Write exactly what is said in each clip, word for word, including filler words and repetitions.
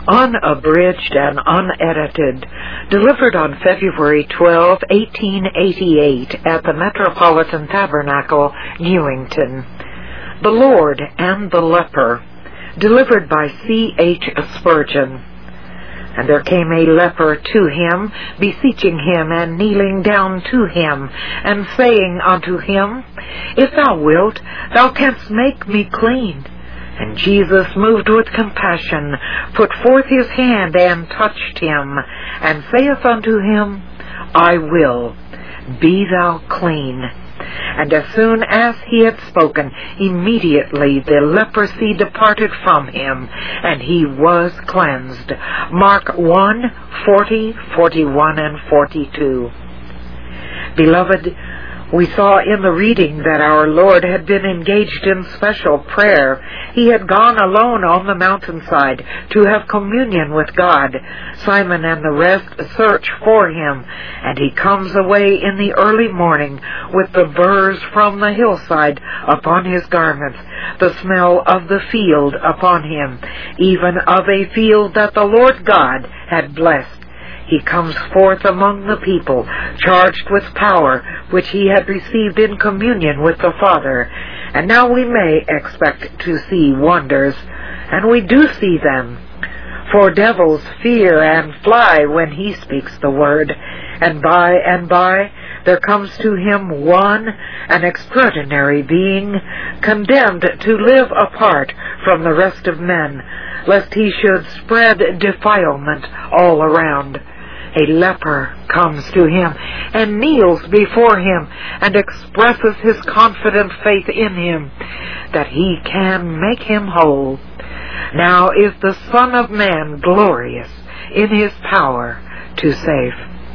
unabridged and unedited, delivered on February twelfth, eighteen eighty-eight, at the Metropolitan Tabernacle, Newington. The Lord and the Leper, delivered by C H Spurgeon. And there came a leper to him, beseeching him, and kneeling down to him, and saying unto him, If thou wilt, thou canst make me clean. And Jesus, moved with compassion, put forth his hand, and touched him, and saith unto him, I will, be thou clean. And as soon as he had spoken, immediately the leprosy departed from him, and he was cleansed. Mark one, forty, forty-one, and forty-two. Beloved, we saw in the reading that our Lord had been engaged in special prayer. He had gone alone on the mountainside to have communion with God. Simon and the rest search for him, and he comes away in the early morning with the burrs from the hillside upon his garments, the smell of the field upon him, even of a field that the Lord God had blessed. He comes forth among the people, charged with power, which he had received in communion with the Father. And now we may expect to see wonders, and we do see them. For devils fear and fly when he speaks the word, and by and by there comes to him one, an extraordinary being, condemned to live apart from the rest of men, lest he should spread defilement all around. A leper comes to him and kneels before him and expresses his confident faith in him that he can make him whole. Now is the Son of Man glorious in his power to save.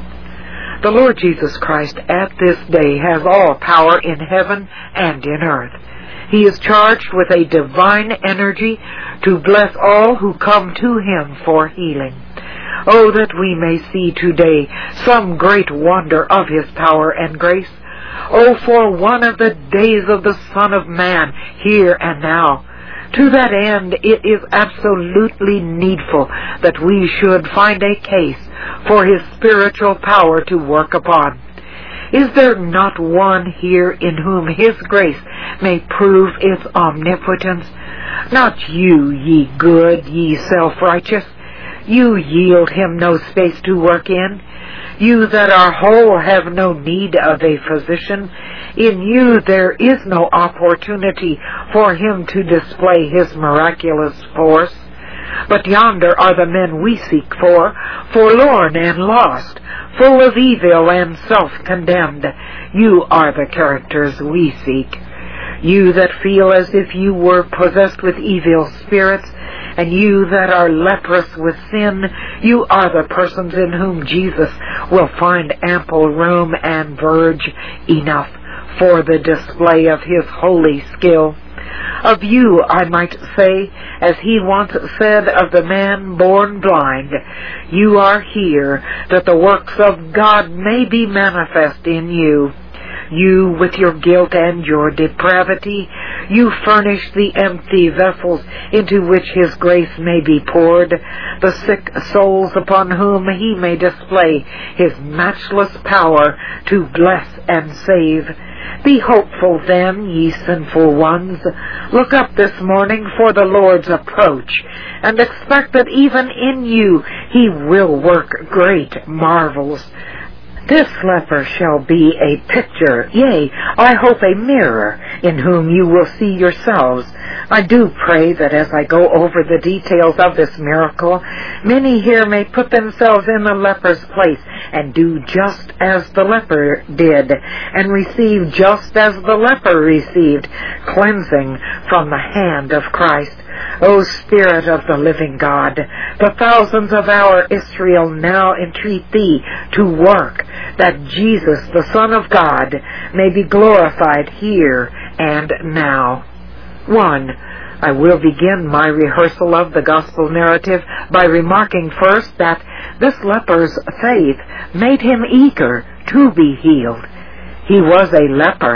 The Lord Jesus Christ at this day has all power in heaven and in earth. He is charged with a divine energy to bless all who come to him for healing. Oh, that we may see today some great wonder of his power and grace. Oh, for one of the days of the Son of Man, here and now. To that end, it is absolutely needful that we should find a case for his spiritual power to work upon. Is there not one here in whom his grace may prove its omnipotence? Not you, ye good, ye self-righteous. You yield him no space to work in. You that are whole have no need of a physician. In you there is no opportunity for him to display his miraculous force. But yonder are the men we seek for, forlorn and lost, full of evil and self-condemned. You are the characters we seek. You that feel as if you were possessed with evil spirits, and you that are leprous with sin, you are the persons in whom Jesus will find ample room and verge enough for the display of his holy skill. Of you I might say, as he once said of the man born blind, you are here that the works of God may be manifest in you. You, with your guilt and your depravity, you furnish the empty vessels into which his grace may be poured, the sick souls upon whom he may display his matchless power to bless and save. Be hopeful then, ye sinful ones. Look up this morning for the Lord's approach, and expect that even in you he will work great marvels. This leper shall be a picture, yea, I hope a mirror, in whom you will see yourselves. I do pray that as I go over the details of this miracle, many here may put themselves in the leper's place and do just as the leper did, and receive just as the leper received, cleansing from the hand of Christ. O Spirit of the living God, the thousands of our Israel now entreat thee to work, that Jesus, the Son of God, may be glorified here and now. One, I will begin my rehearsal of the gospel narrative by remarking first that this leper's faith made him eager to be healed. He was a leper,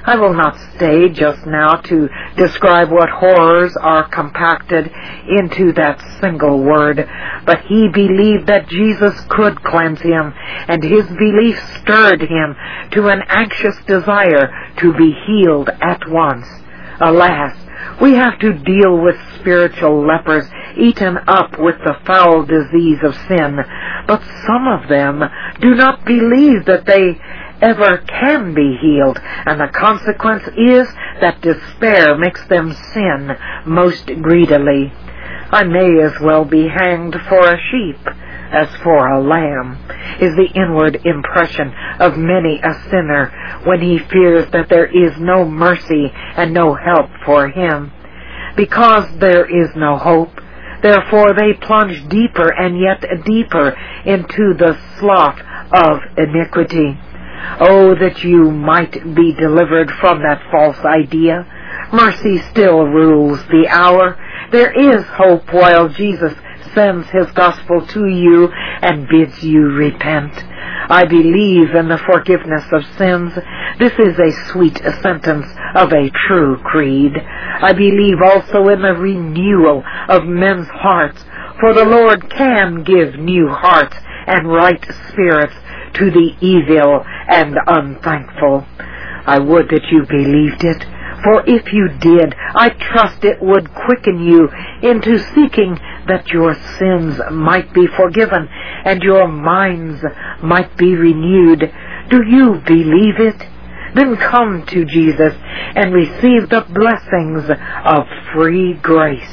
I will not stay just now to describe what horrors are compacted into that single word, but he believed that Jesus could cleanse him, and his belief stirred him to an anxious desire to be healed at once. Alas, we have to deal with spiritual lepers eaten up with the foul disease of sin, but some of them do not believe that they ever can be healed, and the consequence is that despair makes them sin most greedily. I may as well be hanged for a sheep as for a lamb, is the inward impression of many a sinner when he fears that there is no mercy and no help for him. Because there is no hope, therefore they plunge deeper and yet deeper into the slough of iniquity. Oh, that you might be delivered from that false idea. Mercy still rules the hour. There is hope while Jesus sends his gospel to you and bids you repent. I believe in the forgiveness of sins. This is a sweet sentence of a true creed. I believe also in the renewal of men's hearts, for the Lord can give new hearts and right spirits to the evil and unthankful. I would that you believed it, for if you did, I trust it would quicken you into seeking that your sins might be forgiven and your minds might be renewed. Do you believe it? Then come to Jesus and receive the blessings of free grace.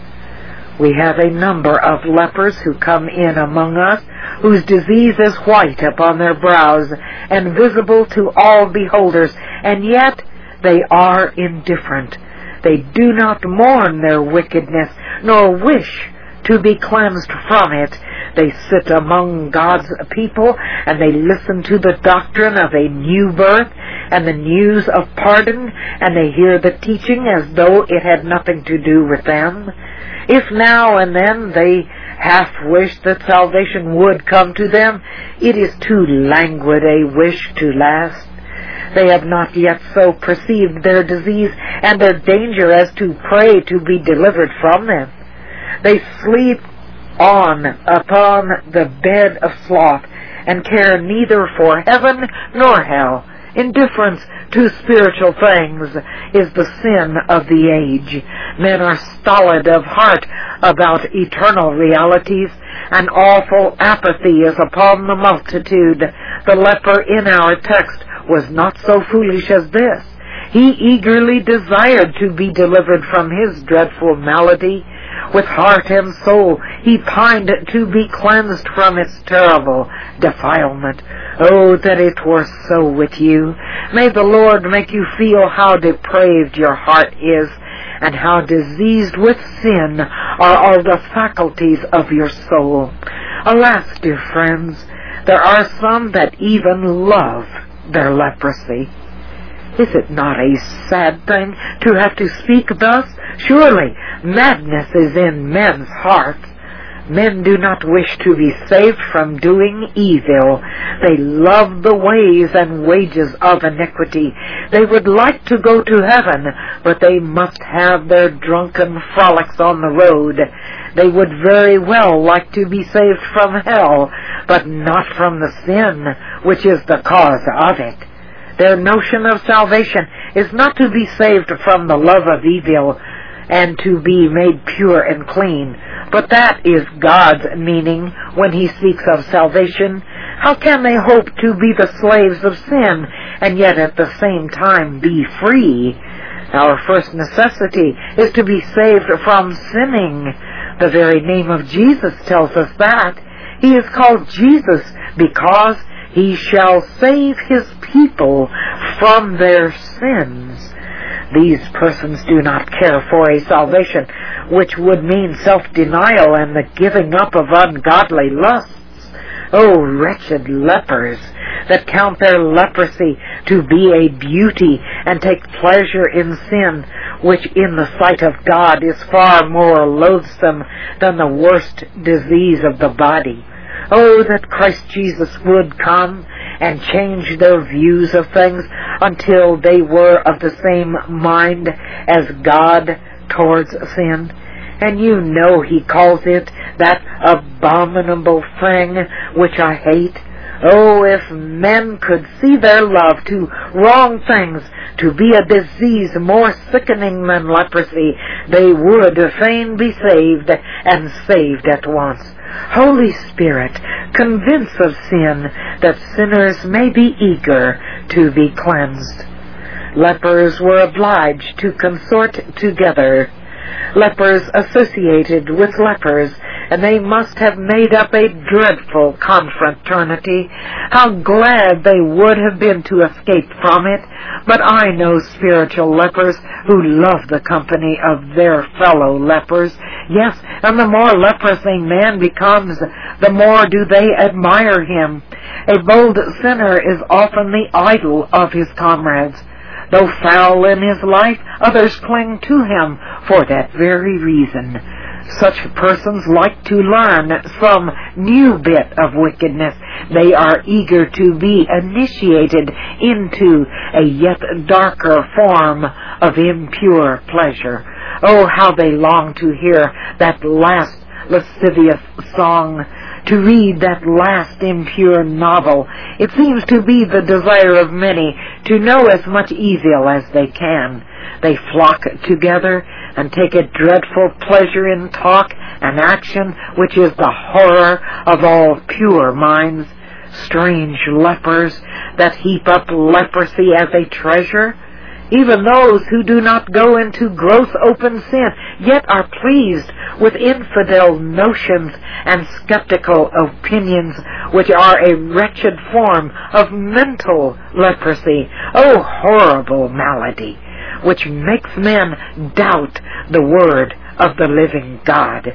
We have a number of lepers who come in among us, whose disease is white upon their brows and visible to all beholders, and yet they are indifferent. They do not mourn their wickedness, nor wish to be cleansed from it. They sit among God's people, and they listen to the doctrine of a new birth and the news of pardon, and they hear the teaching as though it had nothing to do with them. If now and then they half wish that salvation would come to them, it is too languid a wish to last. They have not yet so perceived their disease and their danger as to pray to be delivered from them. They sleep on upon the bed of sloth and care neither for heaven nor hell. Indifference to spiritual things is the sin of the age. Men are stolid of heart about eternal realities. An awful apathy is upon the multitude. The leper in our text was not so foolish as this. He eagerly desired to be delivered from his dreadful malady. With heart and soul he pined to be cleansed from its terrible defilement. Oh, that it were so with you. May the Lord make you feel how depraved your heart is, and how diseased with sin are all the faculties of your soul. Alas, dear friends, there are some that even love their leprosy. Is it not a sad thing to have to speak thus? Surely madness is in men's hearts. Men do not wish to be saved from doing evil. They love the ways and wages of iniquity. They would like to go to heaven, but they must have their drunken frolics on the road. They would very well like to be saved from hell, but not from the sin which is the cause of it. Their notion of salvation is not to be saved from the love of evil and to be made pure and clean, but that is God's meaning when he speaks of salvation. How can they hope to be the slaves of sin and yet at the same time be free? Our first necessity is to be saved from sinning. The very name of Jesus tells us that. He is called Jesus because he shall save his people from their sins. These persons do not care for a salvation which would mean self-denial and the giving up of ungodly lusts. Oh, wretched lepers that count their leprosy to be a beauty and take pleasure in sin, which in the sight of God is far more loathsome than the worst disease of the body. Oh, that Christ Jesus would come and change their views of things until they were of the same mind as God towards sin. And you know he calls it that abominable thing which I hate. Oh, if men could see their love to wrong things to be a disease more sickening than leprosy, they would fain be saved, and saved at once. Holy Spirit, convince of sin, that sinners may be eager to be cleansed. Lepers were obliged to consort together. Lepers associated with lepers, and they must have made up a dreadful confraternity. How glad they would have been to escape from it. But I know spiritual lepers who love the company of their fellow lepers. Yes, and the more leprous a man becomes, the more do they admire him. A bold sinner is often the idol of his comrades. Though foul in his life, others cling to him for that very reason. Such persons like to learn some new bit of wickedness. They are eager to be initiated into a yet darker form of impure pleasure. Oh, how they long to hear that last lascivious song, to read that last impure novel. It seems to be the desire of many to know as much evil as they can. They flock together and take a dreadful pleasure in talk and action, which is the horror of all pure minds. Strange lepers that heap up leprosy as a treasure. Even those who do not go into gross open sin, yet are pleased with infidel notions and skeptical opinions, which are a wretched form of mental leprosy. Oh, horrible malady, which makes men doubt the word of the living God.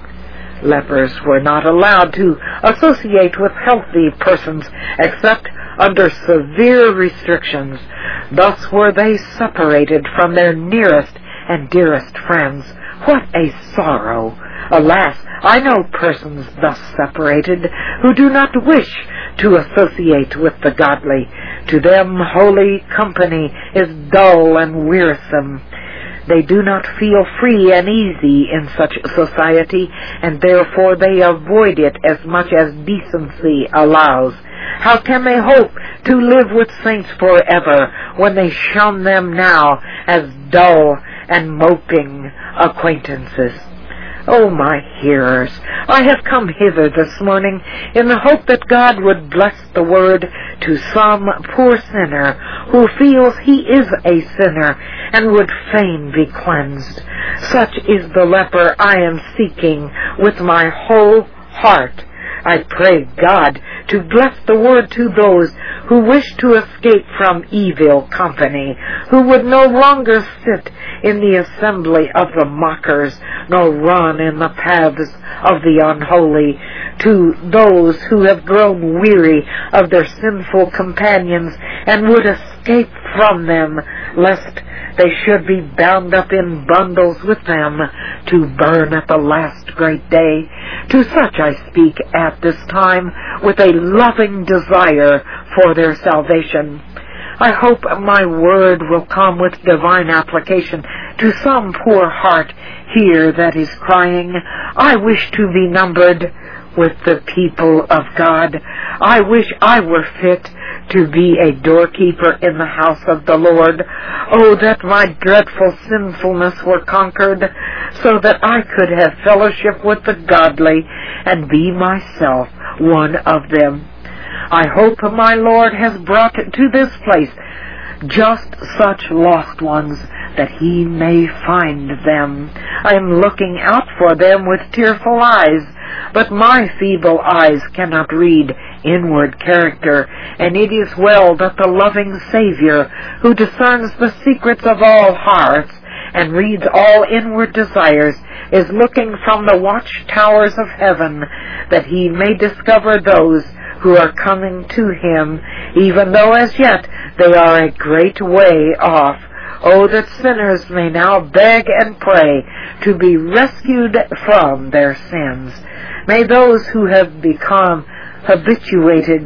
Lepers were not allowed to associate with healthy persons except under severe restrictions. Thus were they separated from their nearest and dearest friends. What a sorrow! Alas, I know persons thus separated who do not wish to associate with the godly. To them holy company is dull and wearisome. They do not feel free and easy in such society, and therefore they avoid it as much as decency allows. How can they hope to live with saints forever when they shun them now as dull and moping acquaintances? Oh, my hearers, I have come hither this morning in the hope that God would bless the word to some poor sinner who feels he is a sinner and would fain be cleansed. Such is the leper I am seeking with my whole heart. I pray God to bless the word to those who wish to escape from evil company, who would no longer sit in the assembly of the mockers, nor run in the paths of the unholy, to those who have grown weary of their sinful companions and would escape from them, lest they should be bound up in bundles with them to burn at the last great day. To such I speak at this time with a loving desire for their salvation. I hope my word will come with divine application to some poor heart here that is crying, I wish to be numbered with the people of God. I wish I were fit to be a doorkeeper in the house of the Lord. Oh, that my dreadful sinfulness were conquered, so that I could have fellowship with the godly and be myself one of them. I hope my Lord has brought to this place just such lost ones, that he may find them. I am looking out for them with tearful eyes, but my feeble eyes cannot read inward character, and it is well that the loving Savior, who discerns the secrets of all hearts and reads all inward desires, is looking from the watchtowers of heaven, that he may discover those who are coming to him, even though as yet they are a great way off. Oh, that sinners may now beg and pray to be rescued from their sins. May those who have become habituated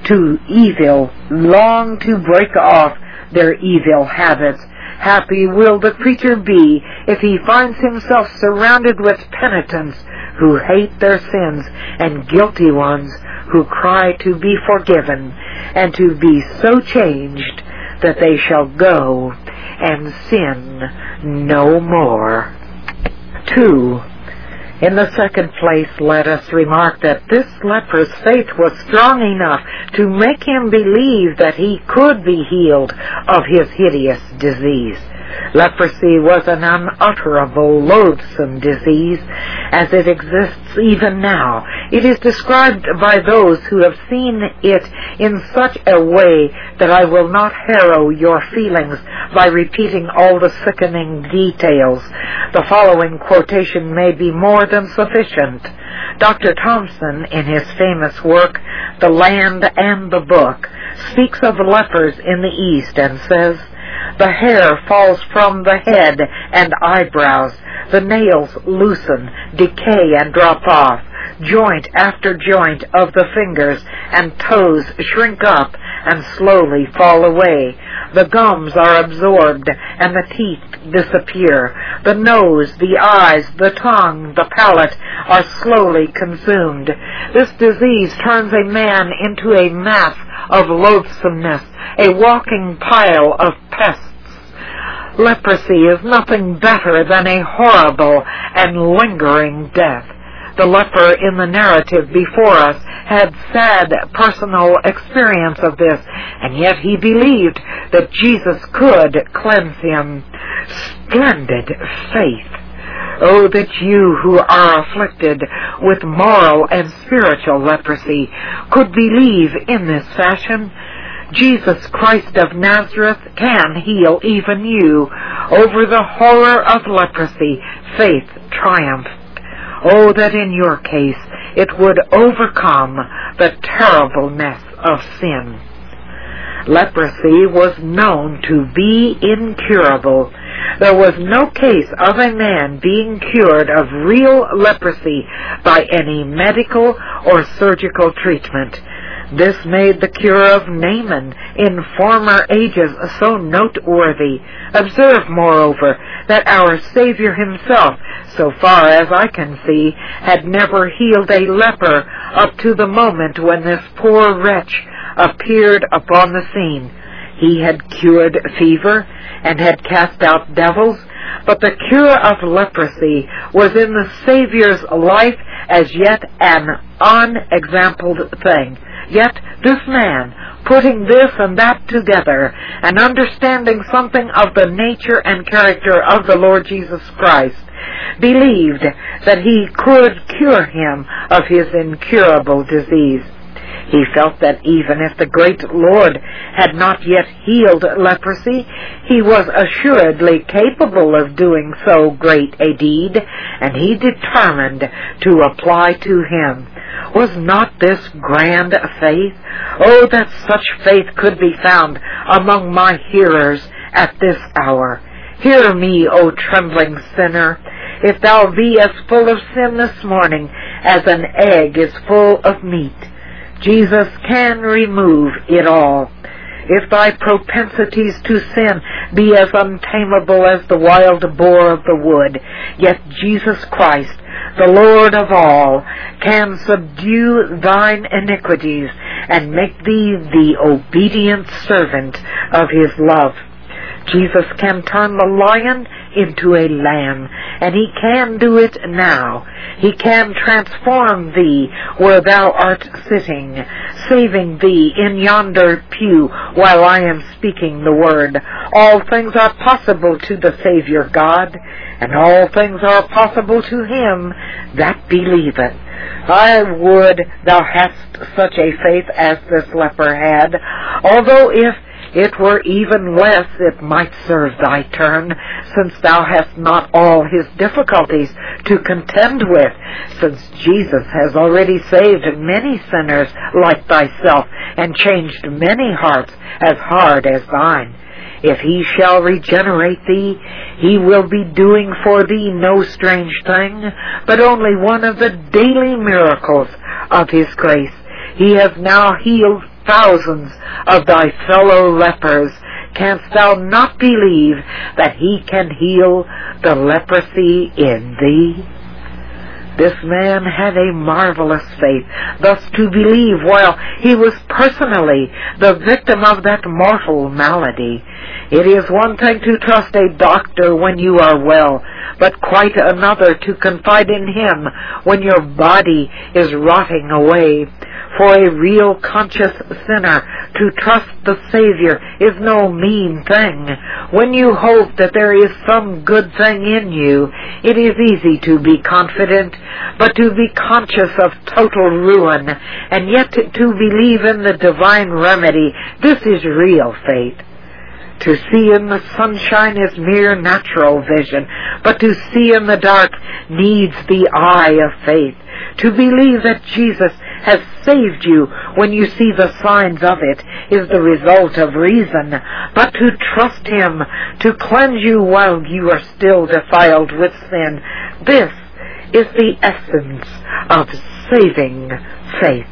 to evil long to break off their evil habits. Happy will the creature be if he finds himself surrounded with penitents who hate their sins and guilty ones who cry to be forgiven and to be so changed that they shall go and sin no more. Two. In the second place, let us remark that this leper's faith was strong enough to make him believe that he could be healed of his hideous disease. Leprosy was an unutterable, loathsome disease, as it exists even now. It is described by those who have seen it in such a way that I will not harrow your feelings by repeating all the sickening details. The following quotation may be more than sufficient. Doctor Thompson, in his famous work, The Land and the Book, speaks of lepers in the East and says, "The hair falls from the head and eyebrows. The nails loosen, decay, and drop off. Joint after joint of the fingers and toes shrink up and slowly fall away. The gums are absorbed and the teeth disappear. The nose, the eyes, the tongue, the palate are slowly consumed. This disease turns a man into a mass of loathsomeness, a walking pile of pests. Leprosy is nothing better than a horrible and lingering death. The leper in the narrative before us had sad personal experience of this, and yet he believed that Jesus could cleanse him. Splendid faith! Oh, that you who are afflicted with moral and spiritual leprosy could believe in this fashion. Jesus Christ of Nazareth can heal even you. Over the horror of leprosy, faith triumphed. Oh, that in your case it would overcome the terribleness of sin. Leprosy was known to be incurable. There was no case of a man being cured of real leprosy by any medical or surgical treatment. This made the cure of Naaman in former ages so noteworthy. Observe, moreover, that our Savior himself, so far as I can see, had never healed a leper up to the moment when this poor wretch appeared upon the scene. He had cured fever and had cast out devils, but the cure of leprosy was in the Savior's life as yet an unexampled thing. Yet this man, putting this and that together, and understanding something of the nature and character of the Lord Jesus Christ, believed that he could cure him of his incurable disease. He felt that even if the great Lord had not yet healed leprosy, he was assuredly capable of doing so great a deed, and he determined to apply to him. Was not this grand faith? Oh, that such faith could be found among my hearers at this hour. Hear me, O trembling sinner. If thou be as full of sin this morning as an egg is full of meat, Jesus can remove it all. If thy propensities to sin be as untamable as the wild boar of the wood, yet Jesus Christ, the Lord of all, can subdue thine iniquities and make thee the obedient servant of his love. Jesus can turn the lion into a lamb, and he can do it now. He can transform thee where thou art sitting, saving thee in yonder pew while I am speaking the word. All things are possible to the Savior God, and all things are possible to him that believeth. I would thou hadst such a faith as this leper had, although if it were even less, it might serve thy turn, since thou hast not all his difficulties to contend with, since Jesus has already saved many sinners like thyself, and changed many hearts as hard as thine. If he shall regenerate thee, he will be doing for thee no strange thing, but only one of the daily miracles of his grace. He has now healed thousands of thy fellow lepers, canst thou not believe that he can heal the leprosy in thee? This man had a marvelous faith, thus to believe while he was personally the victim of that mortal malady. It is one thing to trust a doctor when you are well, but quite another to confide in him when your body is rotting away. For a real conscious sinner, to trust the Savior is no mean thing. When you hope that there is some good thing in you, it is easy to be confident, but to be conscious of total ruin, and yet to believe in the divine remedy, this is real faith. To see in the sunshine is mere natural vision, but to see in the dark needs the eye of faith. To believe that Jesus has saved you when you see the signs of it is the result of reason, but to trust Him to cleanse you while you are still defiled with sin, this is the essence of saving faith.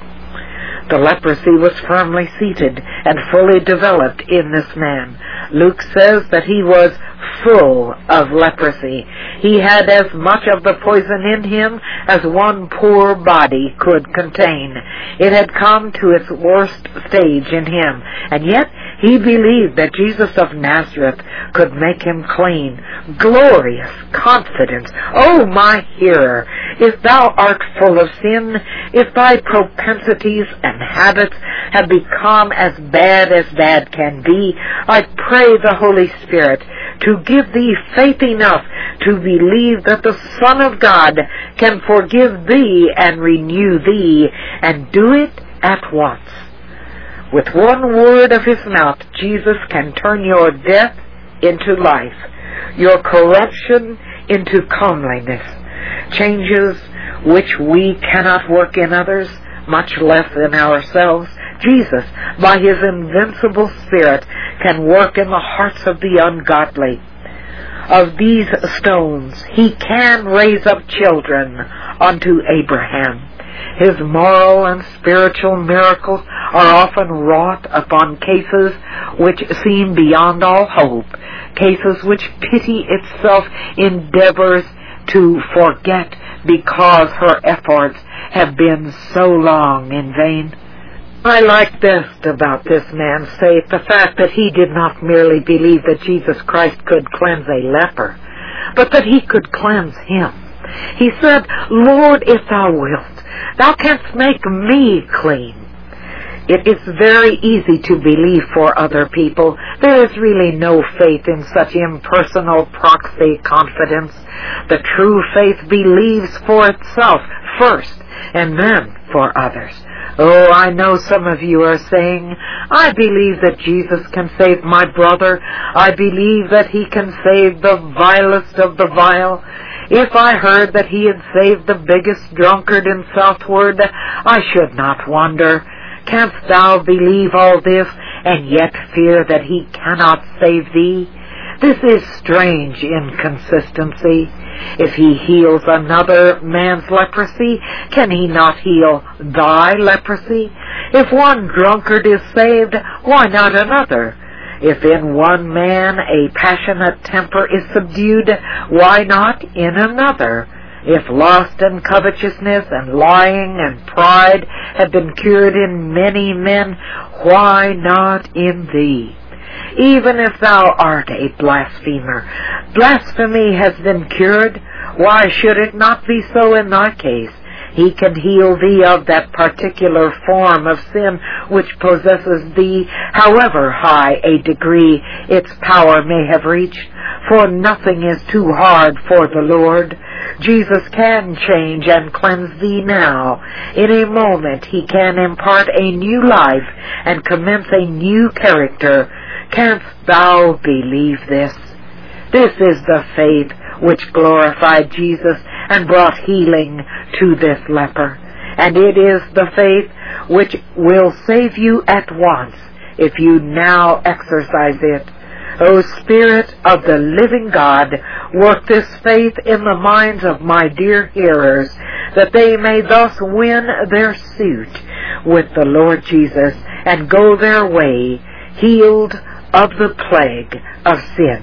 The leprosy was firmly seated and fully developed in this man. Luke says that he was full of leprosy. He had as much of the poison in him as one poor body could contain. It had come to its worst stage in him, and yet he believed that Jesus of Nazareth could make him clean. Glorious confidence! O my hearer, if thou art full of sin, if thy propensities and habits have become as bad as bad can be, I pray the Holy Spirit to give thee faith enough to believe that the Son of God can forgive thee and renew thee, and do it at once. With one word of His mouth, Jesus can turn your death into life, your corruption into comeliness, changes which we cannot work in others, much less in ourselves. Jesus, by His invincible Spirit, can work in the hearts of the ungodly. Of these stones He can raise up children unto Abraham. His moral and spiritual miracles are often wrought upon cases which seem beyond all hope, cases which pity itself endeavors to forget because her efforts have been so long in vain. I like best about this man's faith the fact that he did not merely believe that Jesus Christ could cleanse a leper, but that He could cleanse him. He said, Lord, if thou wilt, thou canst make me clean. It is very easy to believe for other people. There is really no faith in such impersonal proxy confidence. The true faith believes for itself first, and then for others. Oh, I know some of you are saying, I believe that Jesus can save my brother. I believe that He can save the vilest of the vile. If I heard that He had saved the biggest drunkard in Southward, I should not wonder. Canst thou believe all this, and yet fear that He cannot save thee? This is strange inconsistency. If He heals another man's leprosy, can He not heal thy leprosy? If one drunkard is saved, why not another? If in one man a passionate temper is subdued, why not in another? If lust and covetousness and lying and pride have been cured in many men, why not in thee? Even if thou art a blasphemer, blasphemy has been cured. Why should it not be so in thy case? He can heal thee of that particular form of sin which possesses thee, however high a degree its power may have reached, for nothing is too hard for the Lord. Jesus can change and cleanse thee now. In a moment He can impart a new life and commence a new character. Canst thou believe this? This is the faith which glorified Jesus and brought healing to this leper. And it is the faith which will save you at once if you now exercise it. O Spirit of the living God, work this faith in the minds of my dear hearers, that they may thus win their suit with the Lord Jesus and go their way, healed of the plague of sin.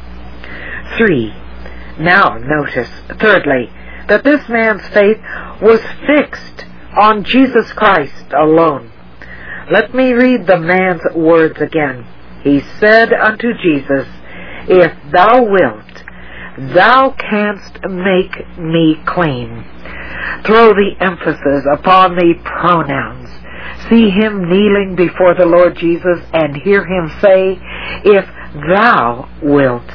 Three. Now notice, thirdly, that this man's faith was fixed on Jesus Christ alone. Let me read the man's words again. He said unto Jesus, If thou wilt, thou canst make me clean. Throw the emphasis upon the pronouns. See him kneeling before the Lord Jesus and hear him say, If thou wilt,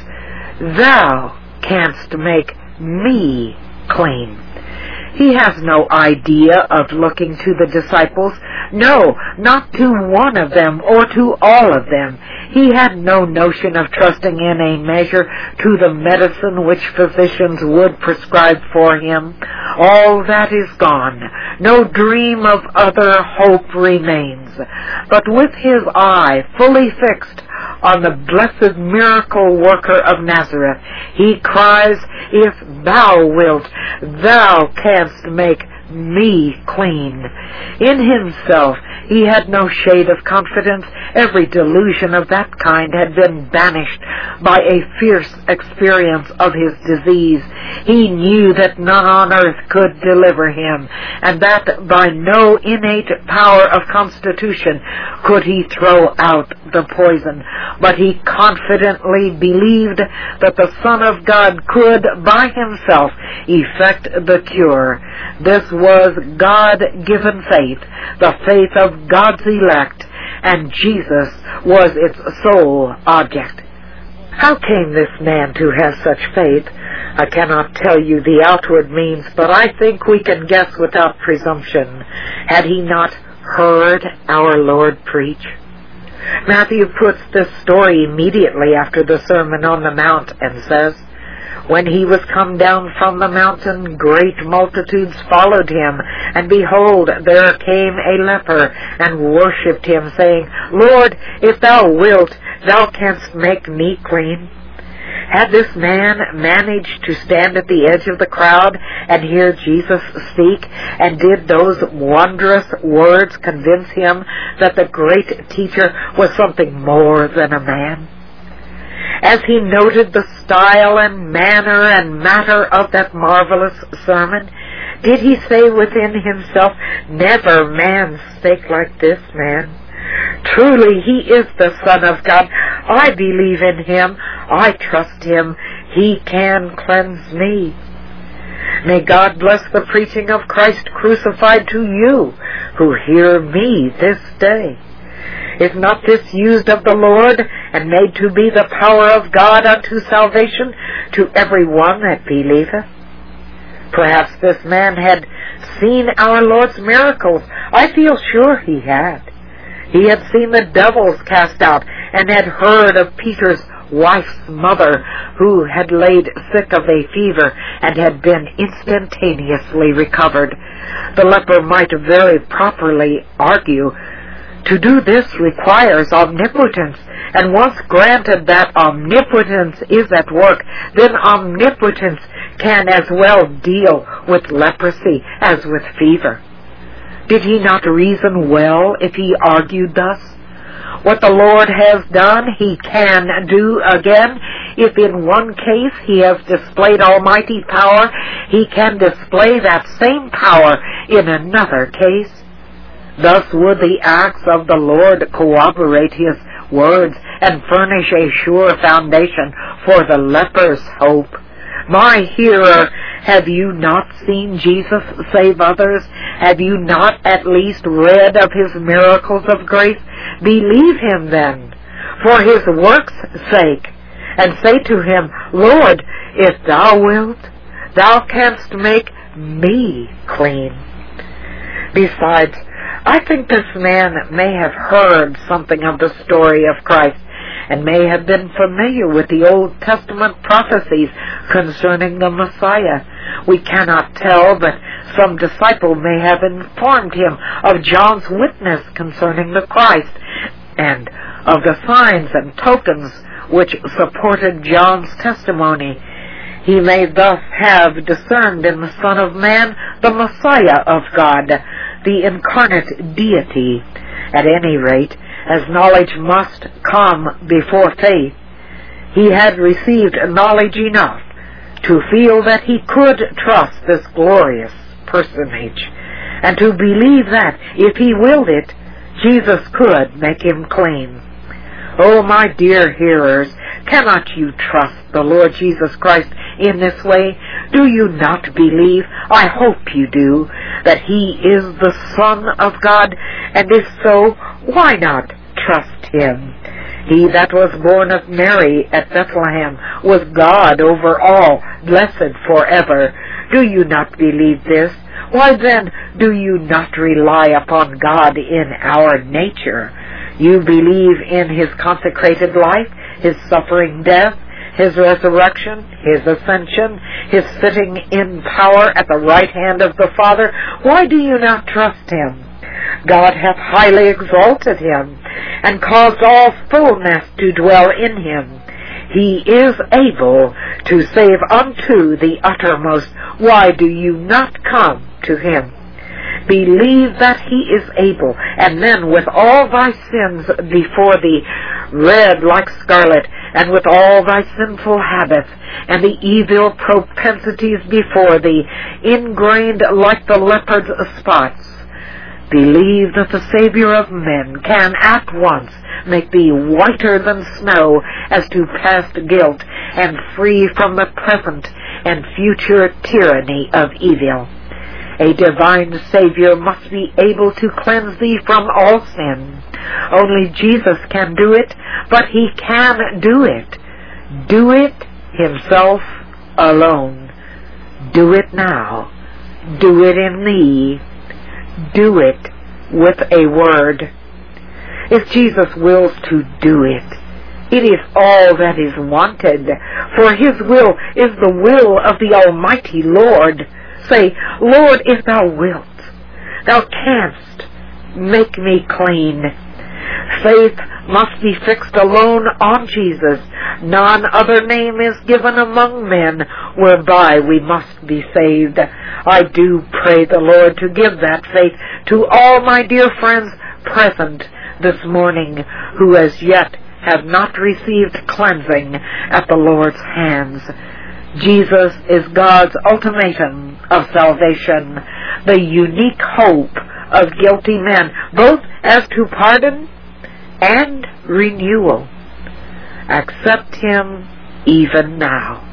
thou canst make me clean. He has no idea of looking to the disciples. No, not to one of them or to all of them. He had no notion of trusting in a measure to the medicine which physicians would prescribe for him. All that is gone. No dream of other hope remains. But with his eye fully fixed on the blessed miracle worker of Nazareth, he cries, If thou wilt, thou canst make me clean. In himself he had no shade of confidence. Every delusion of that kind had been banished by a fierce experience of his disease. He knew that none on earth could deliver him, and that by no innate power of constitution could he throw out the poison. But he confidently believed that the Son of God could, by himself, effect the cure. This was God-given faith, the faith of God's elect, and Jesus was its sole object. How came this man to have such faith? I cannot tell you the outward means, but I think we can guess without presumption. Had he not heard our Lord preach? Matthew puts this story immediately after the Sermon on the Mount and says, When he was come down from the mountain, great multitudes followed him, and behold, there came a leper, and worshipped him, saying, Lord, if thou wilt, thou canst make me clean. Had this man managed to stand at the edge of the crowd and hear Jesus speak, and did those wondrous words convince him that the great teacher was something more than a man? As he noted the style and manner and matter of that marvelous sermon, did he say within himself, Never man spake like this man? Truly he is the Son of God. I believe in him. I trust him. He can cleanse me. May God bless the preaching of Christ crucified to you who hear me this day. Is not this used of the Lord, and made to be the power of God unto salvation to every one that believeth? Perhaps this man had seen our Lord's miracles. I feel sure he had. He had seen the devils cast out, and had heard of Peter's wife's mother, who had laid sick of a fever, and had been instantaneously recovered. The leper might very properly argue, to do this requires omnipotence, and once granted that omnipotence is at work, then omnipotence can as well deal with leprosy as with fever. Did he not reason well if he argued thus? What the Lord has done, he can do again. If in one case he has displayed almighty power, he can display that same power in another case. Thus would the acts of the Lord corroborate his words and furnish a sure foundation for the leper's hope. My hearer, have you not seen Jesus save others? Have you not at least read of his miracles of grace? Believe him then, for his work's sake, and say to him, Lord, if thou wilt, thou canst make me clean. Besides, I think this man may have heard something of the story of Christ, and may have been familiar with the Old Testament prophecies concerning the Messiah. We cannot tell, but some disciple may have informed him of John's witness concerning the Christ, and of the signs and tokens which supported John's testimony. He may thus have discerned in the Son of Man the Messiah of God. the incarnate deity. At any rate, as knowledge must come before faith, he had received knowledge enough to feel that he could trust this glorious personage, and to believe that, if he willed it, Jesus could make him clean. Oh, my dear hearers, cannot you trust the Lord Jesus Christ in this way? Do you not believe, I hope you do, that he is the Son of God? And if so, why not trust him? He that was born of Mary at Bethlehem was God over all, blessed forever. Do you not believe this? Why then do you not rely upon God in our nature? You believe in his consecrated life, his suffering death, his resurrection, his ascension, his sitting in power at the right hand of the Father. Why do you not trust him? God hath highly exalted him, and caused all fullness to dwell in him. He is able to save unto the uttermost. Why do you not come to him? Believe that he is able, and then with all thy sins before thee, red like scarlet, and with all thy sinful habits, and the evil propensities before thee, ingrained like the leopard's spots, believe that the Savior of men can at once make thee whiter than snow as to past guilt, and free from the present and future tyranny of evil. A divine Savior must be able to cleanse thee from all sin. Only Jesus can do it, but he can do it. Do it himself alone. Do it now. Do it in thee. Do it with a word. If Jesus wills to do it, it is all that is wanted, for his will is the will of the Almighty Lord. Say, Lord, if thou wilt, thou canst make me clean. Faith must be fixed alone on Jesus. None other name is given among men whereby we must be saved. I do pray the Lord to give that faith to all my dear friends present this morning who as yet have not received cleansing at the Lord's hands. Jesus is God's ultimatum of salvation, the unique hope of guilty men, both as to pardon and renewal. Accept him even now.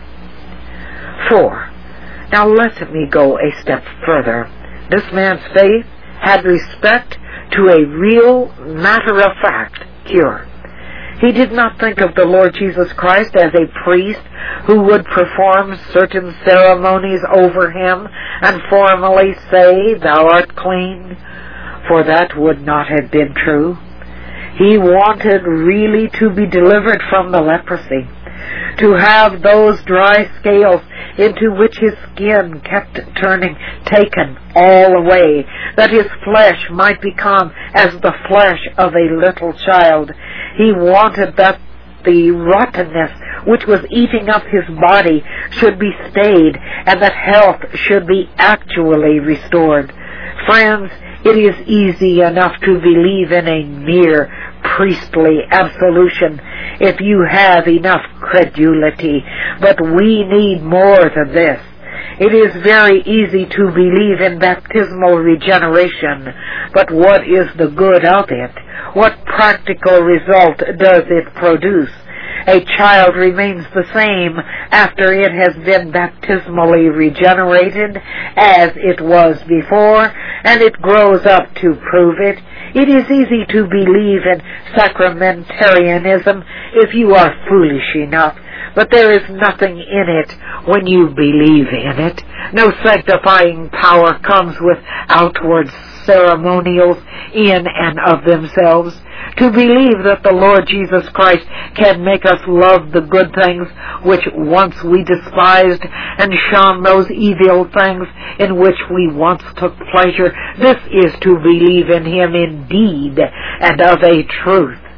Four. Now let me go a step further. This man's faith had respect to a real, matter-of-fact cure. He did not think of the Lord Jesus Christ as a priest who would perform certain ceremonies over him and formally say, "Thou art clean," for that would not have been true. He wanted really to be delivered from the leprosy, to have those dry scales into which his skin kept turning taken all away, that his flesh might become as the flesh of a little child. He wanted that the rottenness which was eating up his body should be stayed, and that health should be actually restored. Friends, it is easy enough to believe in a mere priestly absolution if you have enough credulity, but we need more than this. It is very easy to believe in baptismal regeneration, but what is the good of it? What practical result does it produce? A child remains the same after it has been baptismally regenerated as it was before, and it grows up to prove it. It is easy to believe in sacramentarianism if you are foolish enough, but there is nothing in it when you believe in it. No sanctifying power comes with outward ceremonials in and of themselves. To believe that the Lord Jesus Christ can make us love the good things which once we despised, and shun those evil things in which we once took pleasure, this is to believe in him indeed and of a truth.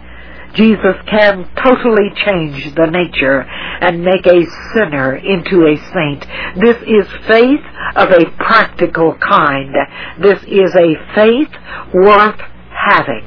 Jesus can totally change the nature and make a sinner into a saint. This is faith of a practical kind. This is a faith worth having.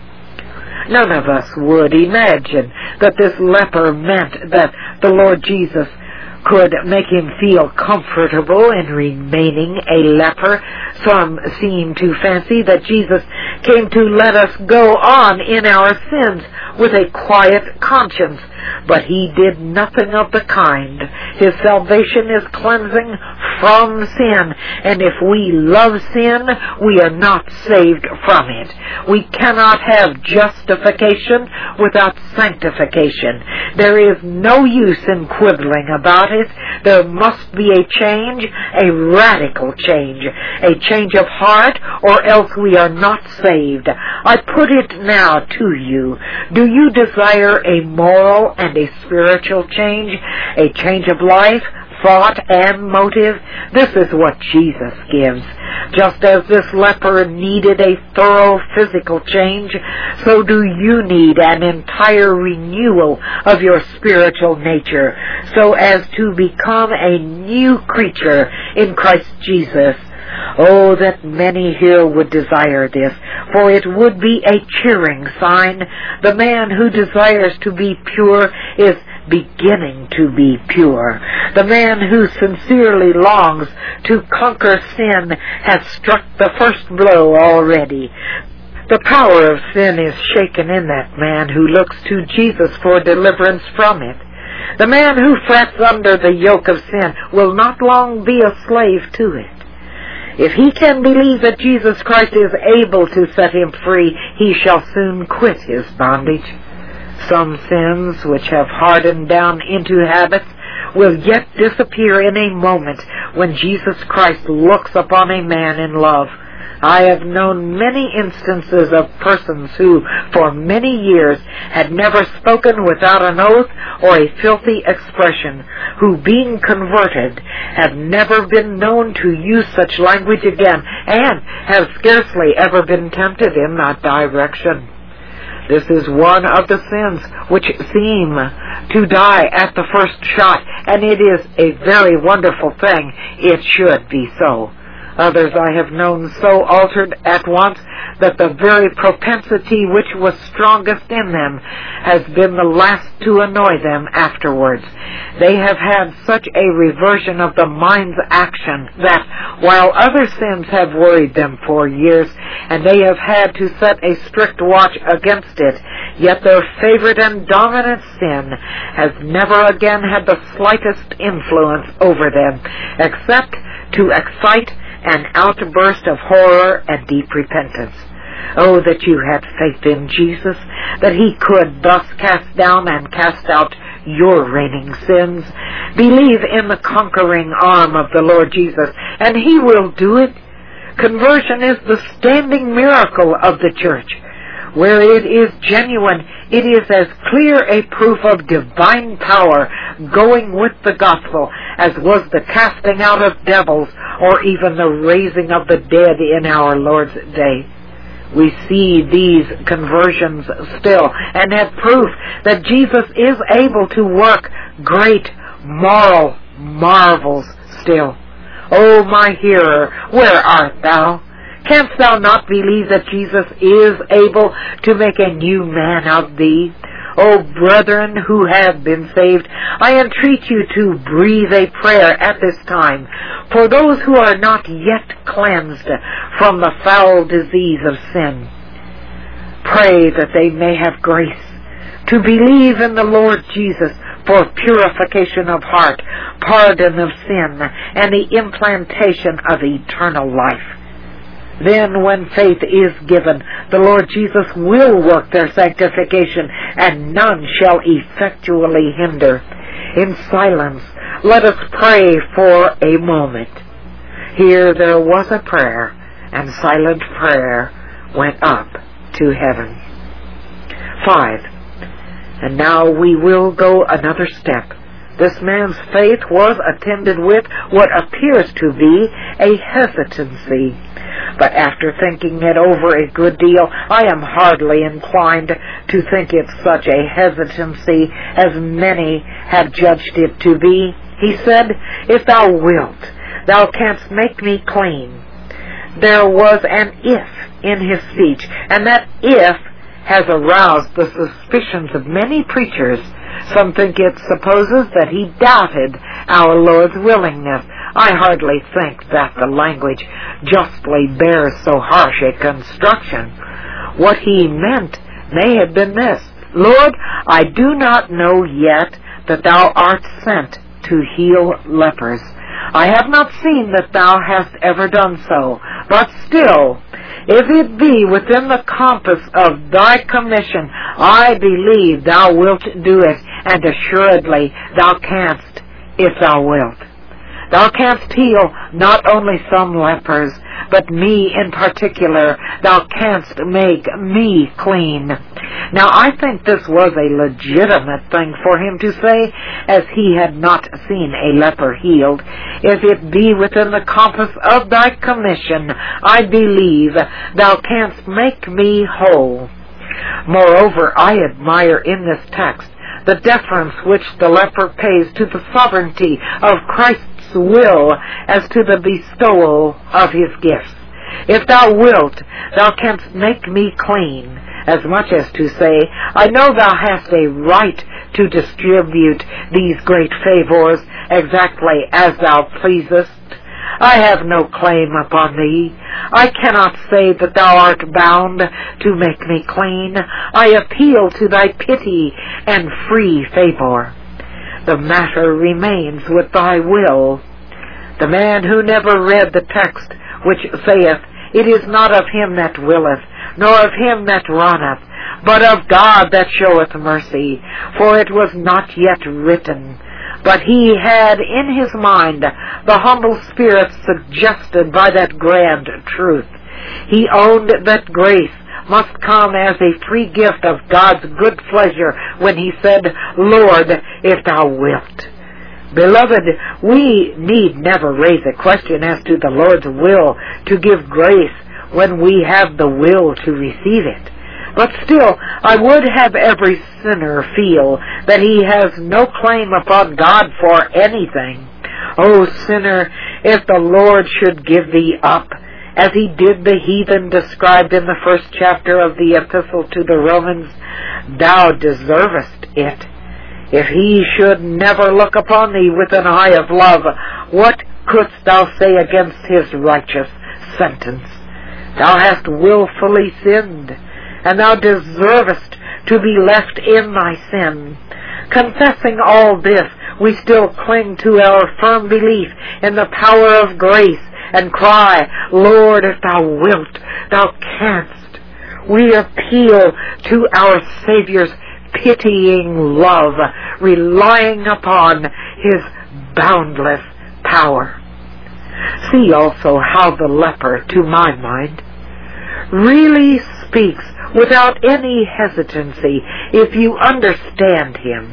None of us would imagine that this leper meant that the Lord Jesus could make him feel comfortable in remaining a leper. Some seem to fancy that Jesus came to let us go on in our sins with a quiet conscience, but he did nothing of the kind. His salvation is cleansing from sin, and if we love sin, we are not saved from it. We cannot have justification without sanctification. There is no use in quibbling about it. There must be a change, a radical change, a change of heart, or else we are not saved. I put it now to you. Do you desire a moral and a spiritual change, a change of life, thought, and motive? This is what Jesus gives. Just as this leper needed a thorough physical change, so do you need an entire renewal of your spiritual nature, so as to become a new creature in Christ Jesus. Oh, that many here would desire this, for it would be a cheering sign. The man who desires to be pure is beginning to be pure. The man who sincerely longs to conquer sin has struck the first blow already. The power of sin is shaken in that man who looks to Jesus for deliverance from it. The man who frets under the yoke of sin will not long be a slave to it. If he can believe that Jesus Christ is able to set him free, he shall soon quit his bondage. Some sins which have hardened down into habits will yet disappear in a moment when Jesus Christ looks upon a man in love. I have known many instances of persons who, for many years, had never spoken without an oath or a filthy expression, who, being converted, have never been known to use such language again, and have scarcely ever been tempted in that direction. This is one of the sins which seem to die at the first shot, and it is a very wonderful thing it should be so. Others I have known so altered at once that the very propensity which was strongest in them has been the last to annoy them afterwards. They have had such a reversion of the mind's action that, while other sins have worried them for years, and they have had to set a strict watch against it, yet their favorite and dominant sin has never again had the slightest influence over them, except to excite an outburst of horror and deep repentance. Oh, that you had faith in Jesus, that he could thus cast down and cast out your reigning sins. Believe in the conquering arm of the Lord Jesus, and he will do it. Conversion is the standing miracle of the church. Where it is genuine, it is as clear a proof of divine power going with the gospel as was the casting out of devils or even the raising of the dead in our Lord's day. We see these conversions still and have proof that Jesus is able to work great moral marvels still. O my hearer, where art thou? Canst thou not believe that Jesus is able to make a new man of thee? O brethren who have been saved, I entreat you to breathe a prayer at this time for those who are not yet cleansed from the foul disease of sin. Pray that they may have grace to believe in the Lord Jesus for purification of heart, pardon of sin, and the implantation of eternal life. Then, when faith is given, the Lord Jesus will work their sanctification, and none shall effectually hinder. In silence, let us pray for a moment. Here there was a prayer, and silent prayer went up to heaven. Five. And now we will go another step. This man's faith was attended with what appears to be a hesitancy. But after thinking it over a good deal, I am hardly inclined to think it such a hesitancy as many have judged it to be. He said, "If thou wilt, thou canst make me clean." There was an if in his speech, and that if has aroused the suspicions of many preachers. Some think it supposes that he doubted our Lord's willingness. I hardly think that the language justly bears so harsh a construction. What he meant may have been this: "Lord, I do not know yet that thou art sent to heal lepers. I have not seen that thou hast ever done so, but still, if it be within the compass of thy commission, I believe thou wilt do it, and assuredly thou canst, if thou wilt. Thou canst heal not only some lepers, but me in particular. Thou canst make me clean." Now I think this was a legitimate thing for him to say, as he had not seen a leper healed. "If it be within the compass of thy commission, I believe thou canst make me whole." Moreover, I admire in this text the deference which the leper pays to the sovereignty of Christ's will as to the bestowal of his gifts. "If thou wilt, thou canst make me clean," as much as to say, I know thou hast a right to distribute these great favors exactly as thou pleasest. I have no claim upon thee. I cannot say that thou art bound to make me clean. I appeal to thy pity and free favor. The matter remains with thy will. The man who never read the text which saith, "It is not of him that willeth, nor of him that runneth, but of God that showeth mercy," for it was not yet written, but he had in his mind the humble spirit suggested by that grand truth. He owned that grace must come as a free gift of God's good pleasure when he said, "Lord, if thou wilt." Beloved, we need never raise a question as to the Lord's will to give grace when we have the will to receive it. But still, I would have every sinner feel that he has no claim upon God for anything. O sinner, if the Lord should give thee up, as he did the heathen described in the first chapter of the epistle to the Romans, thou deservest it. If he should never look upon thee with an eye of love, what couldst thou say against his righteous sentence? Thou hast wilfully sinned, and thou deservest to be left in thy sin. Confessing all this, we still cling to our firm belief in the power of grace and cry, "Lord, if thou wilt, thou canst." We appeal to our Savior's pitying love, relying upon his boundless power. See also how the leper, to my mind, really speaks without any hesitancy if you understand him.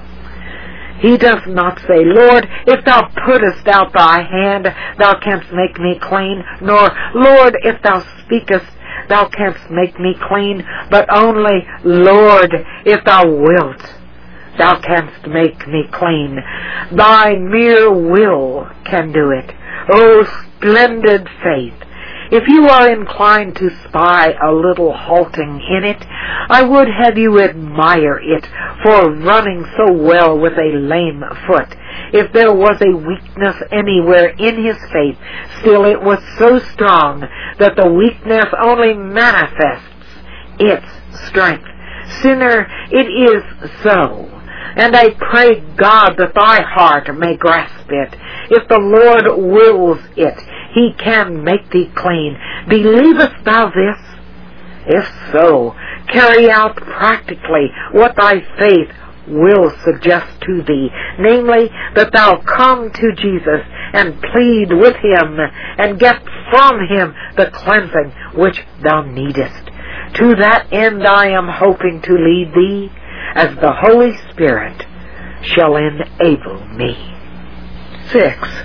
He does not say, "Lord, if thou puttest out thy hand, thou canst make me clean," nor, "Lord, if thou speakest, thou canst make me clean," but only, "Lord, if thou wilt, thou canst make me clean." Thy mere will can do it. O splendid faith! If you are inclined to spy a little halting in it, I would have you admire it for running so well with a lame foot. If there was a weakness anywhere in his faith, still it was so strong that the weakness only manifests its strength. Sinner, it is so, and I pray God that thy heart may grasp it. If the Lord wills it, he can make thee clean. Believest thou this? If so, carry out practically what thy faith will suggest to thee, namely, that thou come to Jesus and plead with him and get from him the cleansing which thou needest. To that end I am hoping to lead thee, as the Holy Spirit shall enable me. Six.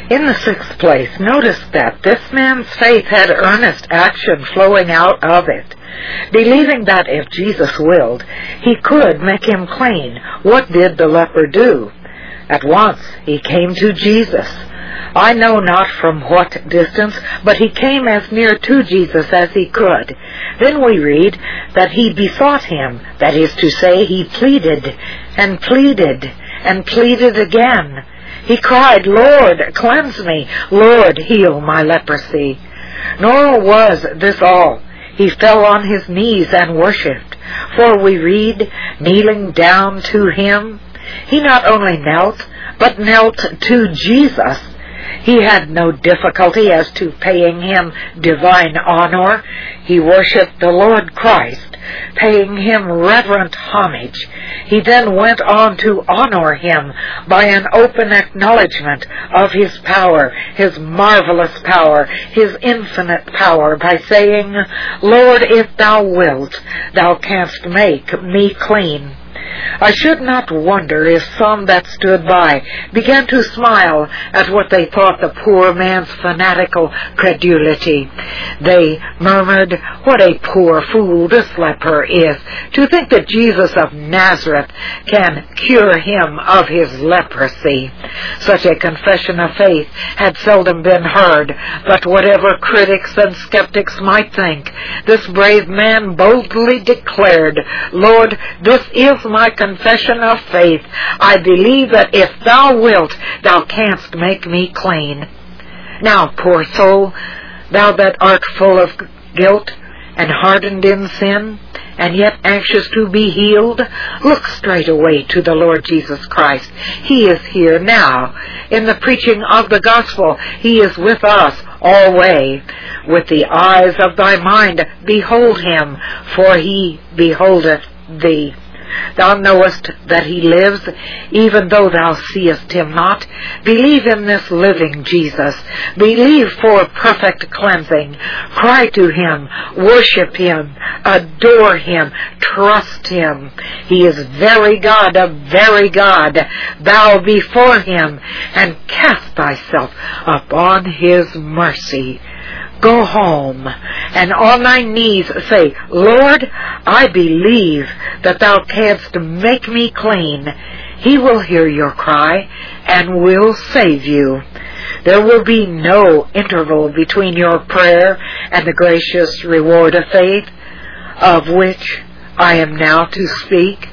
In the sixth place, notice that this man's faith had earnest action flowing out of it. Believing that if Jesus willed, he could make him clean, what did the leper do? At once he came to Jesus. I know not from what distance, but he came as near to Jesus as he could. Then we read that he besought him, that is to say, he pleaded and pleaded and pleaded again. He cried, Lord, cleanse me. Lord, heal my leprosy. Nor was this all. He fell on his knees and worshipped. For we read, kneeling down to him, he not only knelt, but knelt to Jesus. He had no difficulty as to paying him divine honor. He worshipped the Lord Christ, paying him reverent homage. He then went on to honor him by an open acknowledgement of his power, his marvelous power, his infinite power, by saying, Lord, if thou wilt, thou canst make me clean. I should not wonder if some that stood by began to smile at what they thought the poor man's fanatical credulity. They murmured, what a poor fool this leper is, to think that Jesus of Nazareth can cure him of his leprosy. Such a confession of faith had seldom been heard, but whatever critics and skeptics might think, this brave man boldly declared, Lord, this is my confession of faith. I believe that if thou wilt, thou canst make me clean. Now, poor soul, thou that art full of guilt and hardened in sin, and yet anxious to be healed, look straight away to the Lord Jesus Christ. He is here now. In the preaching of the gospel, he is with us alway. With the eyes of thy mind, behold him, for he beholdeth thee. Thou knowest that he lives, even though thou seest him not. Believe in this living Jesus. Believe for perfect cleansing. Cry to him, worship him, adore him, trust him. He is very God of very God. Bow before him and cast thyself upon his mercy. Go home, and on thy knees say, Lord, I believe that thou canst make me clean. He will hear your cry and will save you. There will be no interval between your prayer and the gracious reward of faith, of which I am now to speak.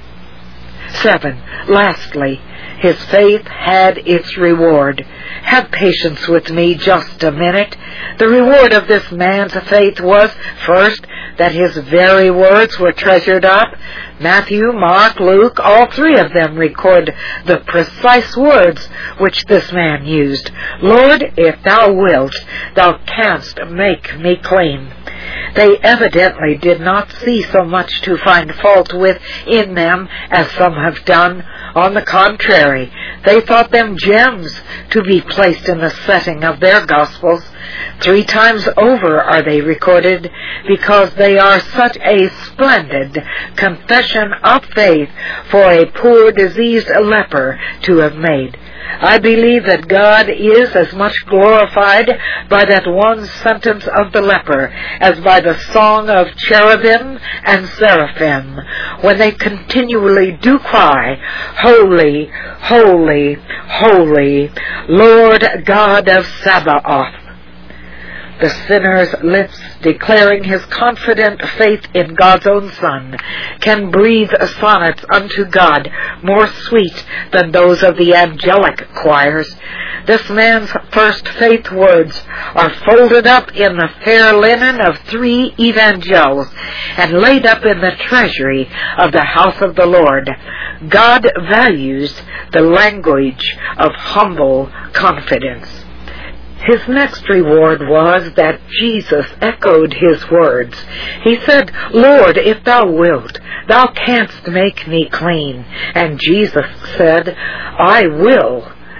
Seven. Lastly, his faith had its reward. Have patience with me just a minute. The reward of this man's faith was, first, that his very words were treasured up. Matthew, Mark, Luke, all three of them record the precise words which this man used. Lord, if thou wilt, thou canst make me clean. They evidently did not see so much to find fault with in them as some have done. On the contrary, they thought them gems to be placed in the setting of their Gospels. Three times over are they recorded, because they are such a splendid confession of faith for a poor diseased leper to have made. I believe that God is as much glorified by that one sentence of the leper as by the song of cherubim and seraphim, when they continually do cry, Holy, holy, holy, Lord God of Sabaoth. The sinner's lips, declaring his confident faith in God's own Son, can breathe sonnets unto God more sweet than those of the angelic choirs. This man's first faith words are folded up in the fair linen of three evangels and laid up in the treasury of the house of the Lord. God values the language of humble confidence. His next reward was that Jesus echoed his words. He said, Lord, if thou wilt, thou canst make me clean. And Jesus said, I will,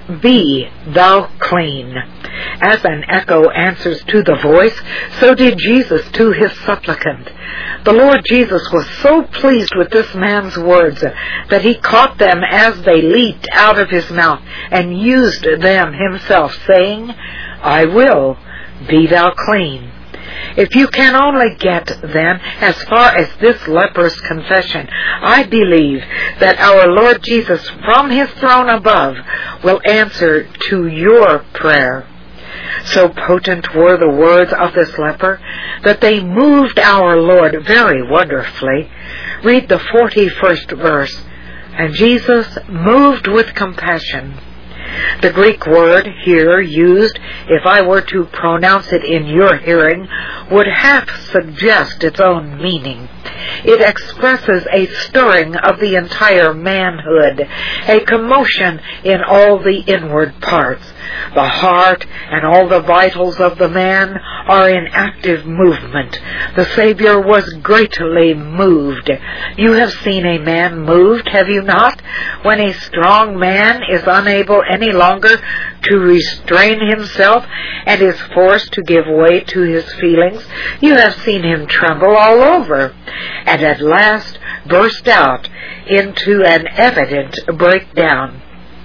be thou clean." As an echo answers to the voice, so did Jesus to his supplicant. The Lord Jesus was so pleased with this man's words that he caught them as they leaped out of his mouth and used them himself, saying, "I will, be thou clean." If you can only get, then, as far as this leper's confession, I believe that our Lord Jesus, from his throne above, will answer to your prayer. So potent were the words of this leper that they moved our Lord very wonderfully. Read the forty-first verse. "And Jesus, moved with compassion." The Greek word here used, if I were to pronounce it in your hearing, would half suggest its own meaning. It expresses a stirring of the entire manhood, a commotion in all the inward parts. The heart and all the vitals of the man are in active movement. The Savior was greatly moved. You have seen a man moved, have you not? When a strong man is unable any longer to restrain himself and is forced to give way to his feelings, you have seen him tremble all over, and at last burst out into an evident breakdown.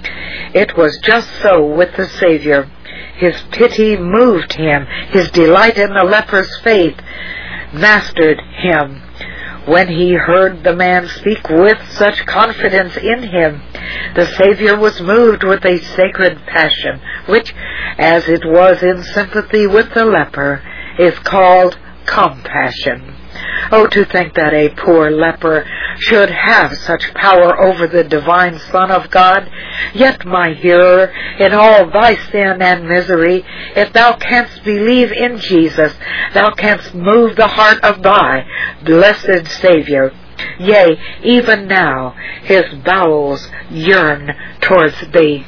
It was just so with the Savior. His pity moved him. His delight in the leper's faith mastered him. When he heard the man speak with such confidence in him, the Savior was moved with a sacred passion, which, as it was in sympathy with the leper, is called compassion. Oh, to think that a poor leper should have such power over the divine Son of God. Yet, my hearer, in all thy sin and misery, if thou canst believe in Jesus, thou canst move the heart of thy blessed Savior. Yea, even now his bowels yearn towards thee.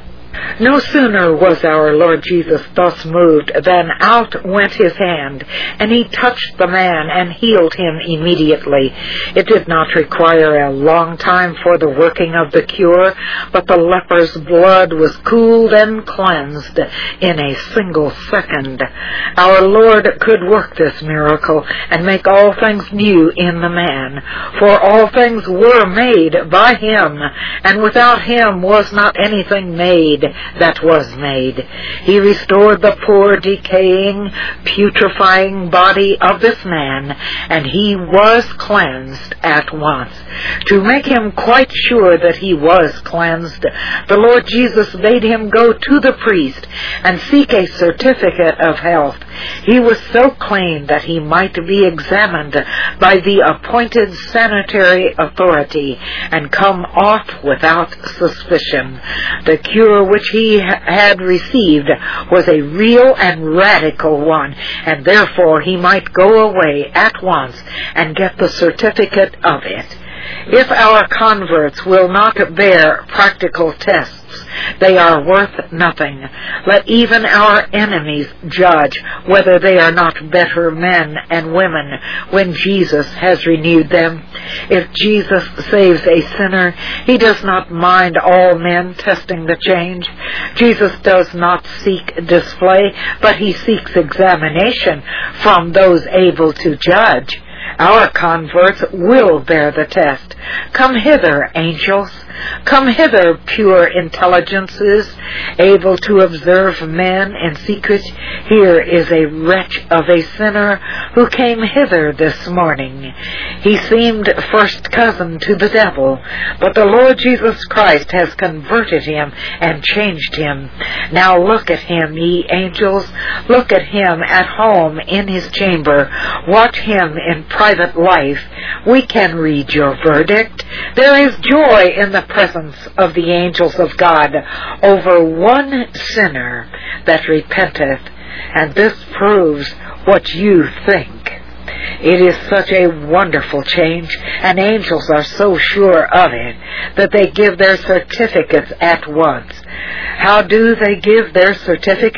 No sooner was our Lord Jesus thus moved than out went his hand, and he touched the man and healed him immediately. It did not require a long time for the working of the cure, but the leper's blood was cooled and cleansed in a single second. Our Lord could work this miracle and make all things new in the man, for all things were made by him, and without him was not anything made that was made. He restored the poor, decaying, putrefying body of this man, and he was cleansed at once. To make him quite sure that he was cleansed, the Lord Jesus bade him go to the priest and seek a certificate of health. He was so clean that he might be examined by the appointed sanitary authority and come off without suspicion. The cure which he had received was a real and radical one, and therefore he might go away at once and get the certificate of it. If our converts will not bear practical tests, they are worth nothing. Let even our enemies judge whether they are not better men and women when Jesus has renewed them. If Jesus saves a sinner, he does not mind all men testing the change. Jesus does not seek display, but he seeks examination from those able to judge. Our converts will bear the test. Come hither, angels. Come hither, pure intelligences, able to observe men in secret. Here is a wretch of a sinner who came hither this morning. He seemed first cousin to the devil, but the Lord Jesus Christ has converted him and changed him. Now look at him, ye angels. Look at him at home in his chamber. Watch him in private life. We can read your verdict. There is joy in the presence of the angels of God over one sinner that repenteth, and this proves what you think. It is such a wonderful change, and angels are so sure of it that they give their certificates at once. How do they give their certificates?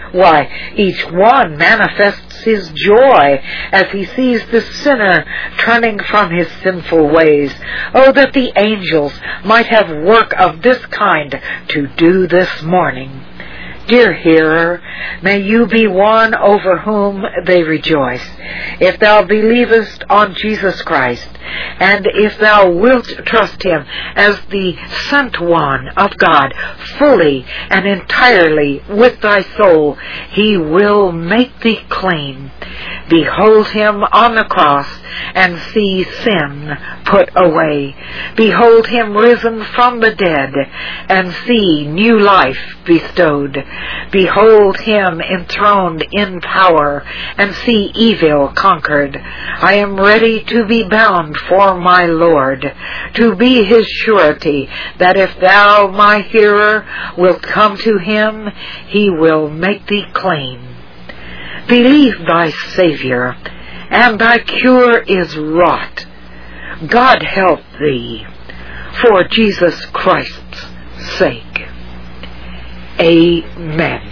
Why, each one manifests his joy as he sees the sinner turning from his sinful ways. Oh, that the angels might have work of this kind to do this morning. Dear hearer, may you be one over whom they rejoice. If thou believest on Jesus Christ, and if thou wilt trust him as the sent one of God, fully and entirely with thy soul, he will make thee clean. Behold him on the cross, and see sin put away. Behold him risen from the dead, and see new life bestowed. Behold him enthroned in power, and see evil conquered. I am ready to be bound for my Lord, to be his surety, that if thou, my hearer, wilt come to him, he will make thee clean. Believe thy Savior, and thy cure is wrought. God help thee, for Jesus Christ's sake. Amen.